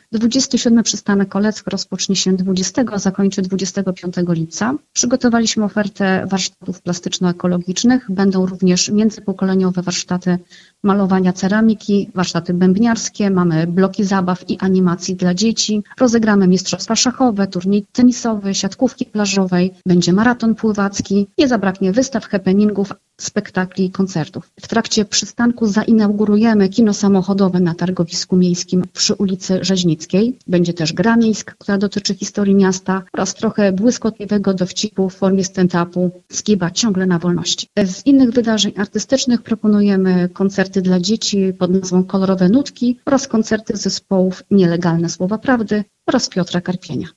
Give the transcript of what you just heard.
27. przystanek Koleck rozpocznie się 20, a zakończy 25 lipca. Przygotowaliśmy ofertę warsztatów plastyczno-ekologicznych. Będą również międzypokoleniowe warsztaty malowania ceramiki, warsztaty bębniarskie, mamy bloki zabaw i animacji dla dzieci. Rozegramy mistrzostwa szachowe, turniej tenisowy, siatkówki plażowej, będzie maraton pływacki, nie zabraknie wystaw, happeningów, spektakli i koncertów. W trakcie przystanku zainaugurujemy kino samochodowe na targowisku miejskim przy ulicy Rzeźnickiej. Będzie też gra miejska, która dotyczy historii miasta oraz trochę błyskotliwego dowcipu w formie stand-upu Skiba ciągle na wolności. Z innych wydarzeń artystycznych proponujemy koncerty dla dzieci pod nazwą Kolorowe Nutki oraz koncerty zespołów Nielegalne Słowa Prawdy oraz Piotra Karpienia.